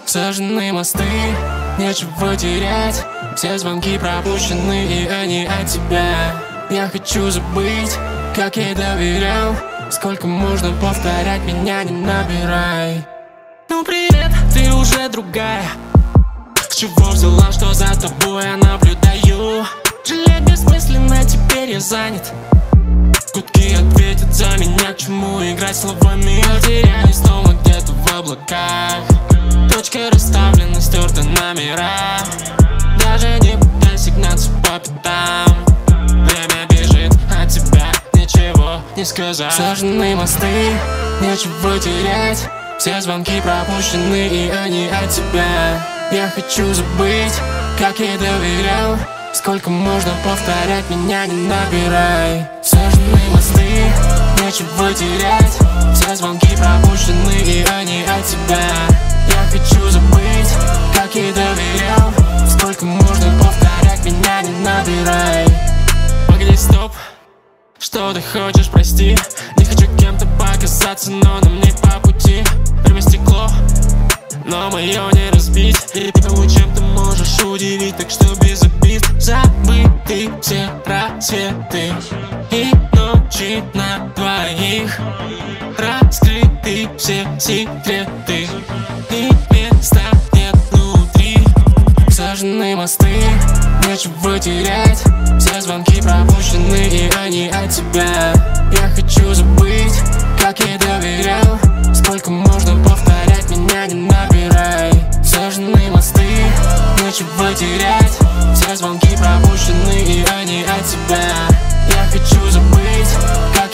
Сожжены мосты, нечего терять. Все звонки пропущены, и они от тебя. Я хочу забыть, как я доверял. Сколько можно повторять, меня не набирай. Ну привет, ты уже другая. С чего взяла, что за тобой я наблюдаю? Жалеть бессмысленно, теперь я занят. Гудки ответят за меня, к чему играть словами. Потерялись снова где-то в облаках. Точка расставлена, стерты номера. Даже не пытайся гнаться по пятам. Время бежит, от тебя ничего не сказать. Сожжены мосты, нечего терять. Все звонки пропущены, и они от тебя. Я хочу забыть, как я доверял. Сколько можно повторять, меня не набирай. Сожжены мосты, нечего терять. Все звонки пропущены, и они от тебя. Я хочу забыть, как я доверял. Сколько можно повторять, меня не набирай. Погоди, стоп, что ты хочешь, прости. Не хочу кем-то показаться, но нам не по пути. Время стекло, но мое не разбить. И потому чем ты можешь удивить, так что без обид. Забыты все рассветы и ночи на двоих. Раскрыты все секреты, и места нет внутри. Сожжены мосты, нечего терять. Все звонки пропущены, и они от тебя. Я хочу забыть, как я доверял. Сколько можно повторять, меня не набирай. Сожжены мосты, нечего терять. Все звонки пропущены, и они от тебя. Я хочу забыть, как